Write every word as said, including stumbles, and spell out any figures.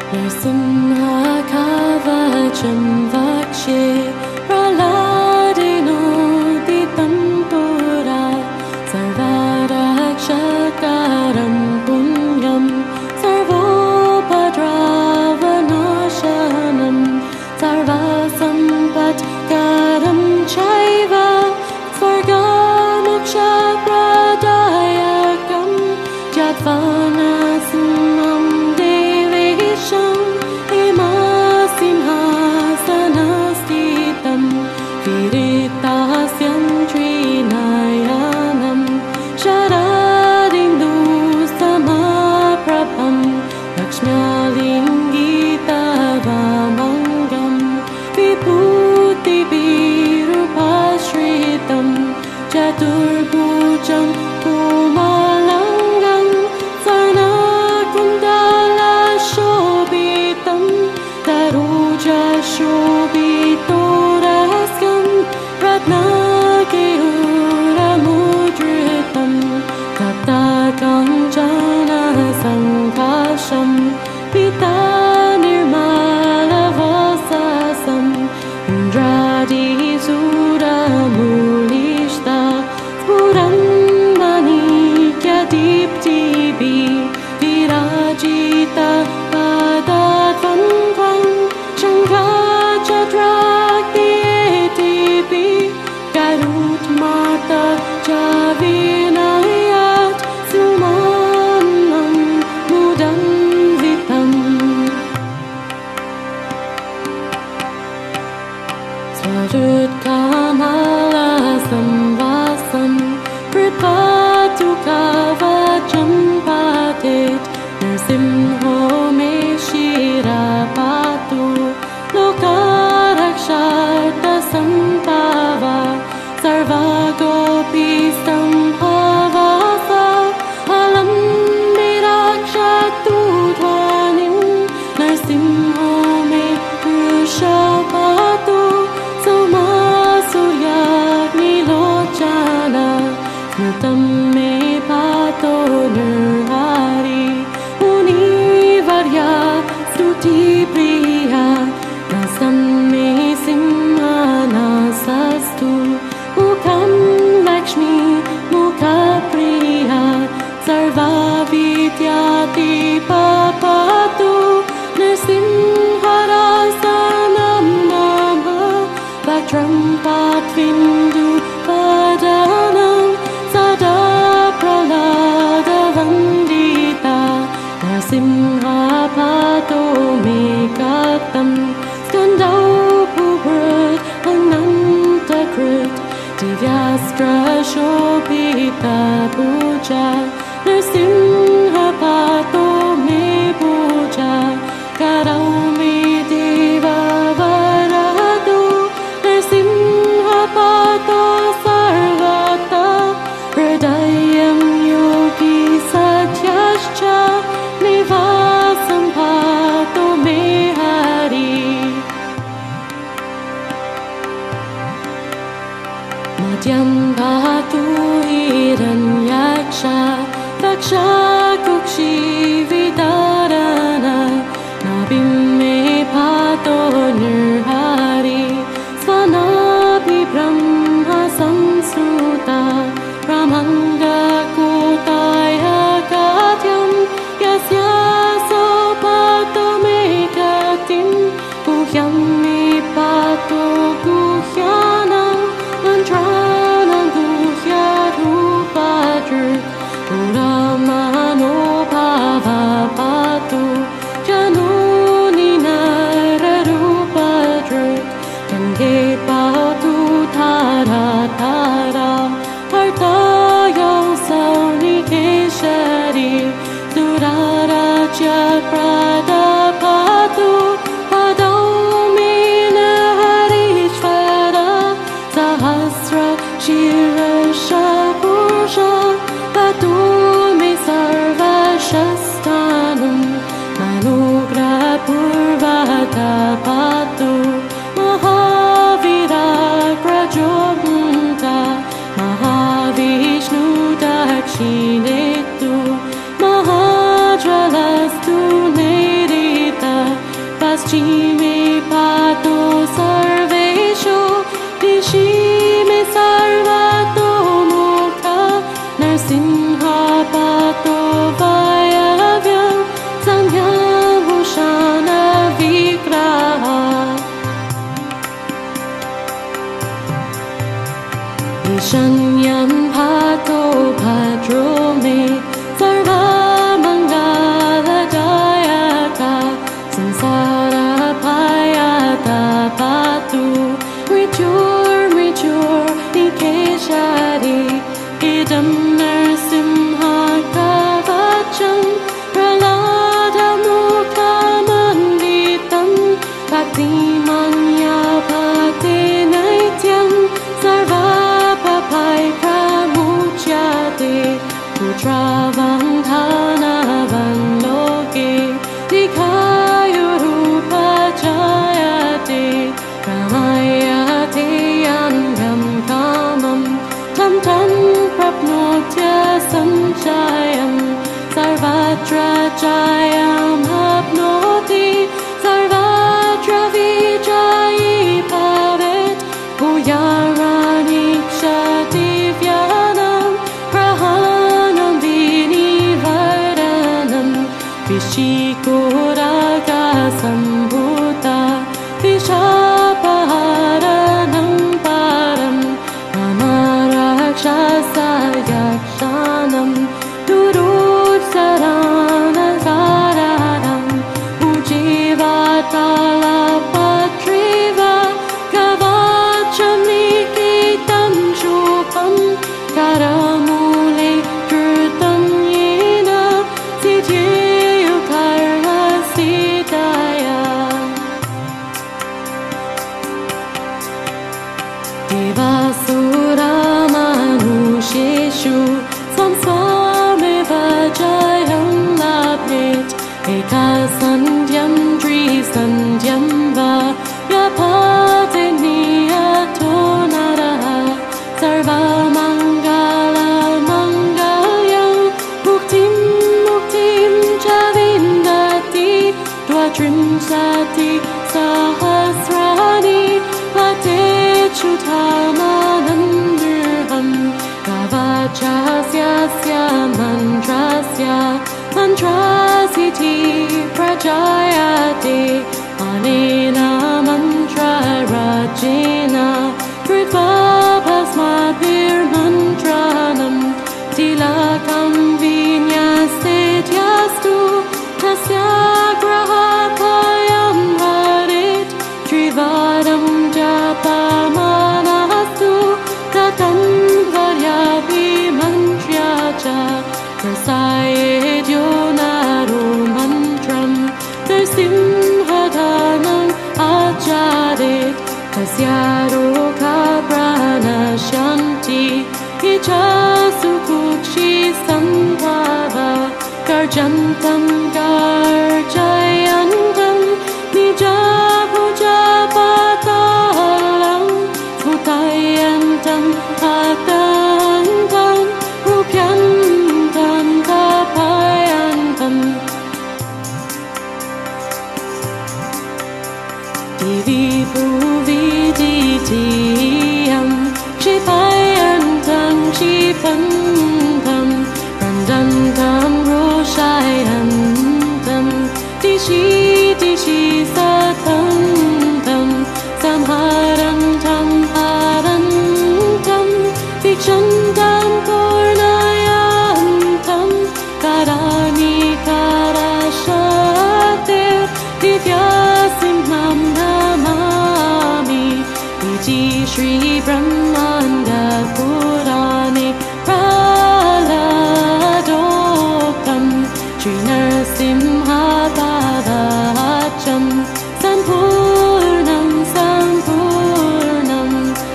Nrsimhakavacham vakshe praladino ditam pura sarvarakshakaram punyam sarvopadravanashanam sarvasampatkaram chaiva svargamoksha-pradayakam jadvanasimam devesham hemasimhasanastitam viritasyam trinayanam sharadindu samaprabham lakshmyalingitavamangam vibhuti-virupashritam chaturbhujam pumalangam sarnakundala-shobhitam taruja-shobhitoraskam ratnakeuramudritam tapta-kanchana-sankasham pita-nirmala-vasasam indradi-sura-mulishta Puranmanikya-dipti-bhi virajita-padatvam-tvam Shankha-chakra-keti-bhi Garut-mata-cha-vinayat Sumanam mudanvitam Swarut-kamala-samvasam Pritpatu-kavacham patit Nrsimho me shirapatu Loka-raksharta-sambhava Sarva-gopi-sambhavasa Alam virakshatu-dhvanim Nrsimho me purusha-patu Soma-surya-nilochana Smritam me pato nirhari Muni-varya stuti-priya Nasam me simha-nasastu Mukham Lakshmi Mukha-priya Sarva-vidyati-papatu Nrsimharasanam nama Bhaktram Patvindu-padanam Sada-pralada-vandita Nrsimha-pato me-katam Skandau-pubrut Ananta-krut Divyastra-shobhita-puja Nrsimha-pato me-puja Karau-me-deva-varadu Nrsimha-pato sarvata Hridayam yogi-satyascha Nivasam-pato me-hari Madhyam-patu hiranyaksha Daksha-kukshi-vidarana Nabhim-me-pato nirhari Svanabhi-brahma-samsruta Brahmanda-kotaya-katyam Yasya-so-pato me-katim Guhyam-me-pato guhyanam Mantranam guhyat-rupadru Puramano-bhava-pa पश्चिमे पातु सर्वेषु दिशि मे सर्वतो मुखा नरसिंहा पातु वायव्यं संध्याभूषण विग्रहा ईशान्यं पातु भद्रो मे सर्वमङ्गलदायका संसारभयदा पातु मृत्युर्मृत्युर्निकेशरी इदं नरसिंहकवचं प्रह्लादमुखमन्वितं भक्तिमन्यभते नैत्यं सर्वपापैकमुच्यते पुत्रवन्धनवल्लोके दीर्घायुरुपजायते प्रमयते अन्यं कामं तं तं प्राप्नोत्य सञ्चयं सर्वत्र जयमप्नोति सर्वत्र विजयी भवेत् भूयारानीक्षति व्यानं प्रहानं विनिवर्तनं विशिकोरागसम्भूता विशापहरणं परं मम राक्षसयक्षानं दुरुत्सरानकारणं उज्जीवतालपत्रिव कवचनिकेतं शुभं करमूले कृतं येन सिद्ध्येयुर्धर्मसिद्धया देवासुरमनुष्येषु स्वं स्वमेव जयं लभेत् एकसन्ध्यं त्रिसन्ध्यं वा व्यपते नियतो नरः सर्वमङ्गलमङ्गलं मुक्तिं मुक्तिं च विन्दति द्वात्रिंशति सहस्राणि पतेच्छुतमानन्दृहं कवचस्य मन्त्रस्य मन्त्रसिद्धि प्रजायते अनेन मन्त्रराजेन कृत्वा भस्माभिर्मन्त्रणं तिलकं विन्यस्तेऽस्तु तस्य ग्रहभयं हरेत् त्रिवारं जपमानस्तु ततं वर्याभिमन्त्र्य च प्रसायेद्यो नरो मन्त्रं नरसिंहधनम् आचरेत् तस्य रोगप्रणश्यन्ति इच्छासु कुक्षि सम्भव गर्जन्तं गर्जयन्तं निजभुजपतालं स्फुटयन्तं हतन्तं रूप्यन्तं तपयन्तम् दिवि भुवि द्वितीयं क्षिपयन्तं क्षिपन्तं रन्दन्तं रोषयन्तं दिशि दिशि सतन्तं संहरन्तं हरन्तं वीक्षन्तं पूर्णयन्तं करानि करशते दिव्यसिंहं नमामि इति श्रीब्रह्मा